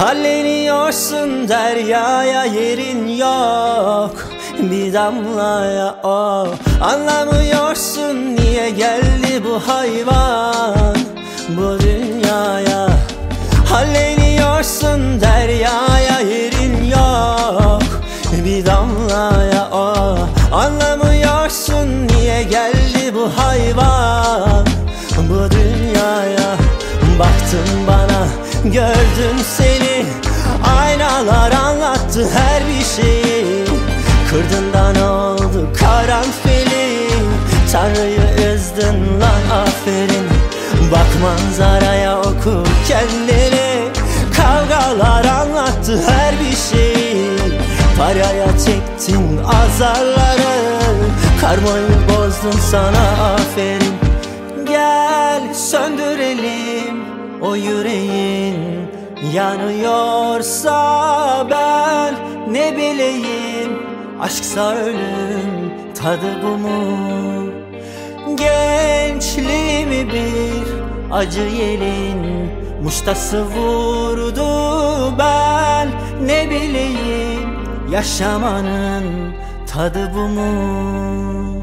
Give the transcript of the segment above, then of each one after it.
Halleniyorsun deryaya, yerin yok bir damlaya. Oh, anlamıyorsun niye geldi bu hayvan bu dünyaya. Halleniyorsun deryaya, yerin yok bir damlaya. Oh, anlamıyorsun niye geldi bu hayvan bu dünyaya. Baktın bana, gördüm seni, aynalar anlattı her bir şeyi. Kırdın da ne oldu karanfili, Tanrı'yı üzdün lan aferin. Bak manzaraya, oku kendini, kavgalar anlattı her bir şeyi. Paraya çektin azarları, karmayı bozdun, sana aferin. Gel söndürelim o yüreğin, yanıyorsa ben ne bileyim. Aşksa ölüm, tadı bu mu? Gençliğimi bir acı yelin muştası vurdu, ben ne bileyim. Yaşamanın tadı bu mu?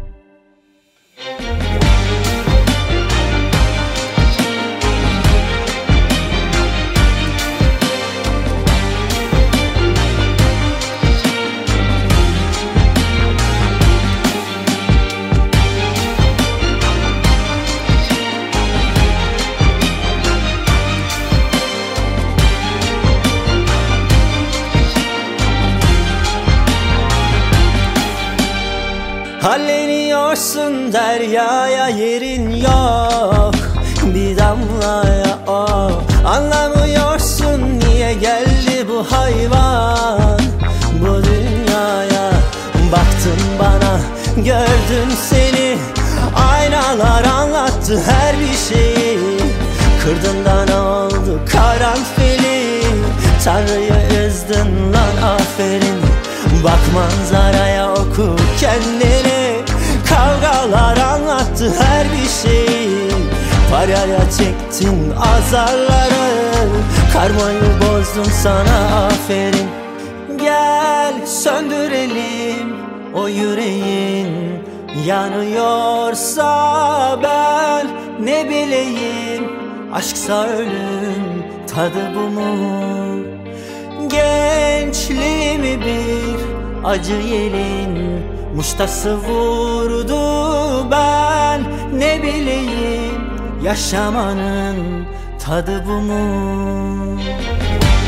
Halleniyorsun deryaya, yerin yok bir damlaya. Oh, anlamıyorsun niye geldi bu hayvan bu dünyaya. Baktın bana, gördüm seni, aynalar anlattı her bir şeyi. Kırdın da ne oldu karanfili, Tanrı'yı üzdün lan aferin. Bak manzaraya, oku kendini, kavgalar anlattı her bir şeyi. Paraya çektin azarları, karmayı bozdun, sana aferin. Gel söndürelim o yüreğin, yanıyorsa ben ne bileyim. Aşksa ölüm, tadı bu mu? Gençliğimi bir acı yelin muştası vurdu, ben ne bileyim. Yaşamanın tadı bu mu?